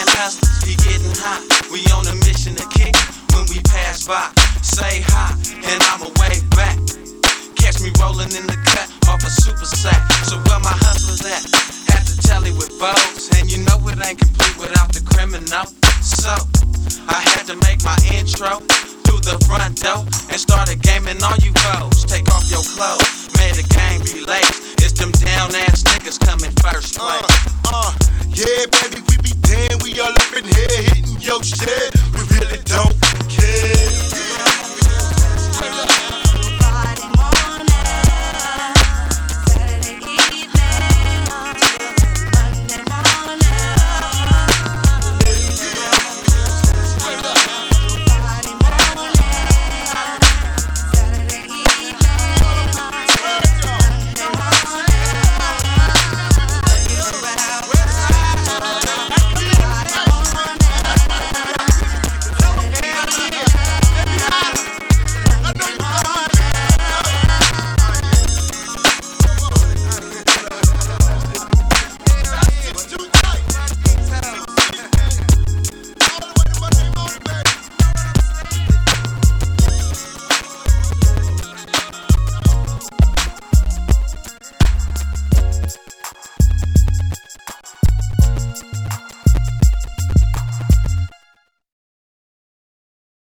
man hustlers be getting hot. We on a mission to kick when we pass by. Say hi, and I'ma wave back. Catch me rolling in the cut off a super sack. So where my hustlers at? At the telly with bows. And you know it ain't complete without the criminal. So I had to make my intro through the front door and started gaming on you hoes. Take off your clothes, made the game be late. It's them down ass niggas coming first place. Yeah, baby, we be damn, we all up in here hitting your shit.